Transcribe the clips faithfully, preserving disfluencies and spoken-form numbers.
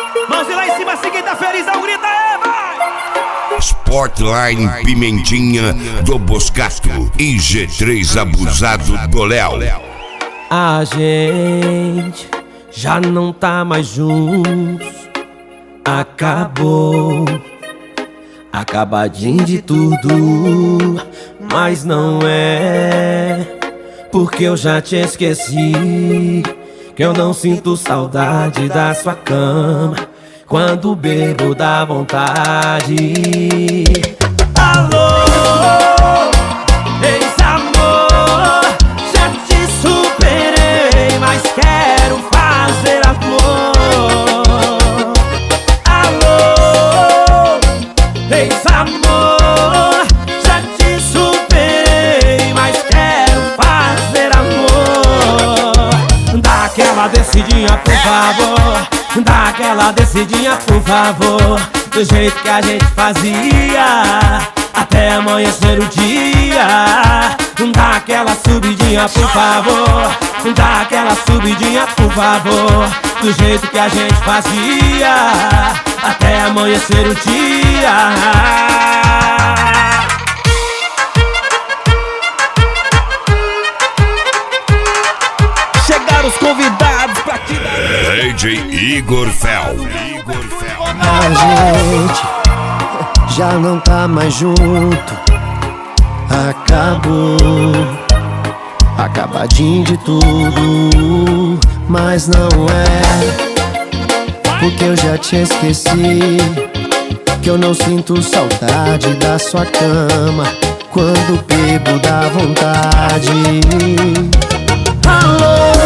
Mãozinha lá em cima, se quem tá feliz, dá um grito aí, vai! Sportline Pimentinha do Boscato e G três Abusado do Léo. A gente já não tá mais juntos. Acabou, acabadinho de tudo. Mas não é porque eu já te esqueci, que eu não sinto saudade da sua cama. Quando bebo dá vontade. Alô, ex-amor, já te superei, mas quero fazer amor. Alô, ex-amor, já te superei, mas quero fazer amor. Dá aquela descidinha, por favor. Dá aquela descidinha, por favor, do jeito que a gente fazia, até amanhecer o dia. Dá aquela subidinha, por favor. Dá aquela subidinha, por favor, do jeito que a gente fazia, até amanhecer o dia. Chegaram os convidados pra te dar D J Igor Fel. A gente já não tá mais junto. Acabou, acabadinho de tudo. Mas não é porque eu já te esqueci, que eu não sinto saudade da sua cama. Quando bebo dá vontade. Alô,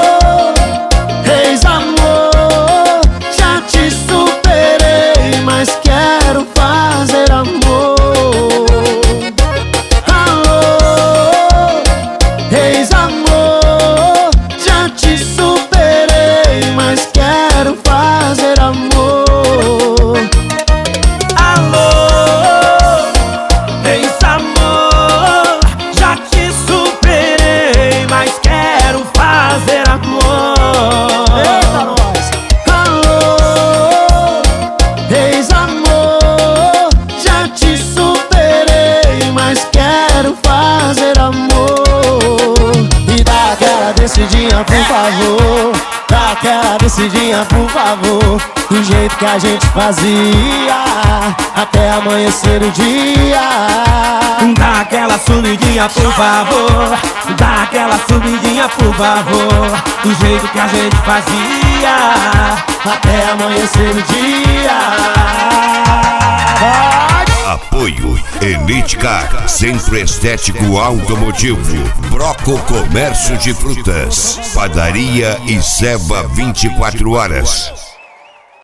ex-amor, já te superei, mas quero fazer amor. Alô, ex-amor, já te superei, mas quero fazer amor. Alô, ex-amor, já te superei, mas quero fazer amor. Eita, nós! Alô, ex-amor, já te superei, mas quero fazer amor. E dá aquela descidinha, por favor. Dá aquela descidinha, por favor, do jeito que a gente fazia, até amanhecer o dia. Dá aquela subidinha, por favor. Dá aquela subidinha, por favor, do jeito que a gente fazia, Até amanhecer o dia. Apoio Elite Car, Centro Estético Automotivo, Broco Comércio de Frutas, Padaria e Ceva vinte e quatro horas.